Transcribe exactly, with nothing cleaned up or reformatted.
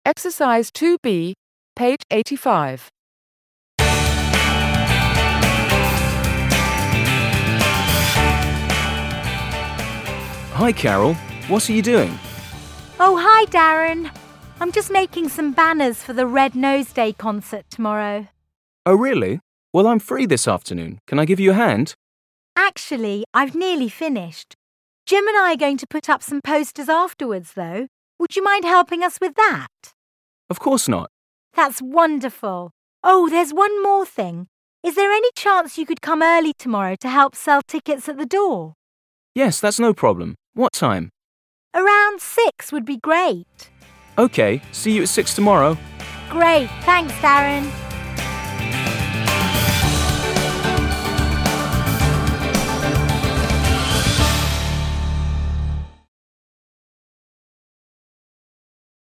Exercise two B, page eighty-five. Hi, Carol. What are you doing? Oh, hi, Darren. I'm just making some banners for the Red Nose Day concert tomorrow. Oh, really? Well, I'm free this afternoon. Can I give you a hand? Actually, I've nearly finished. Jim and I are going to put up some posters afterwards, though. Would you mind helping us with that? Of course not. That's wonderful. Oh, there's one more thing. Is there any chance you could come early tomorrow to help sell tickets at the door? Yes, that's no problem. What time? Around six would be great. Okay, see you at six tomorrow. Great, thanks, Darren.